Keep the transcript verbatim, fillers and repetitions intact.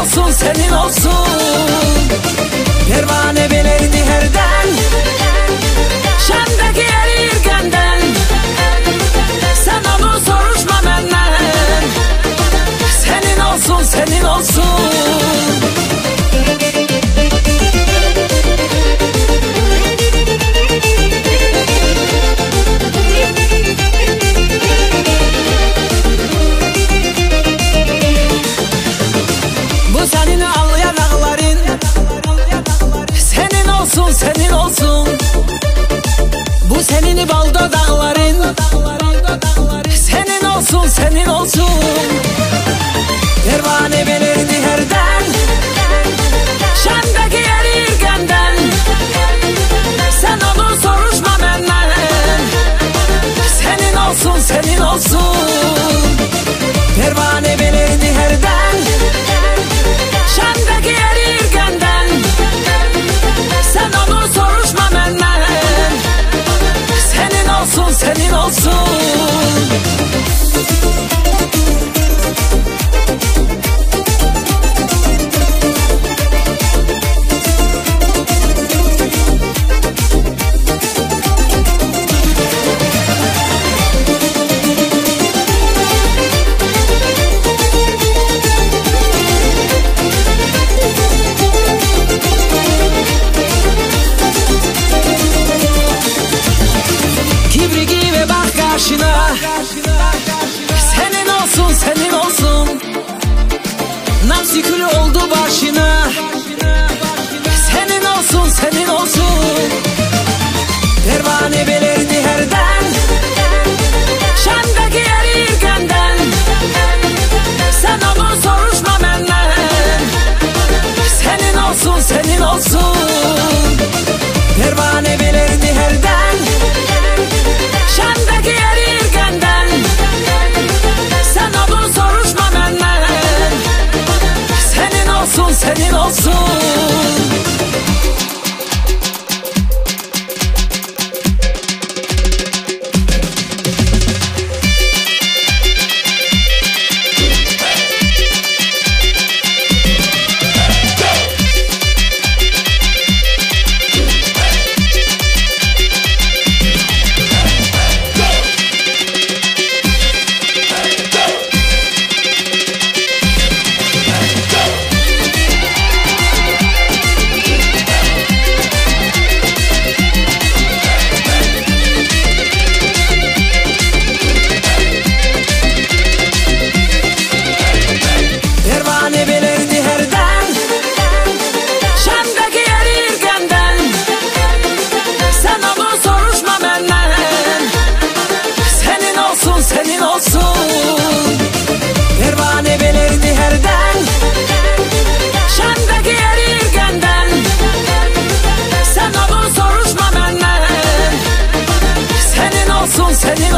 olsun, senin olsun. Pervane belirdi herden, Şam'daki erirgenden. Sen onu soruşma benden, senin olsun, senin olsun. Senin ağlayan ağların, senin olsun, senin olsun. Bu senin baldo dağların, senin olsun, senin olsun. Pervane belirdi herden, Şam'daki erirgenden. Sen onu soruşma benden, senin olsun, senin olsun. Pervane belirdi herden, Şam'daki erirgenden. Sen onu soruşma benden, senin olsun, senin olsun. Senin olsun, senin olsun. Nafsi külü oldu başına, senin olsun, senin olsun. Pervane belirdi herden, Şam'daki erirgenden. Sen onu soruşma benden, senin olsun, senin olsun. Pervane belirdi herden, Şam'daki erirgenden. Sen onu soruşma benden, senin olsun, senin olsun. Senin olsun. Pervane belirdi herden, Şam'daki erirgenden. Sen onu soruşma benden, senin olsun, senin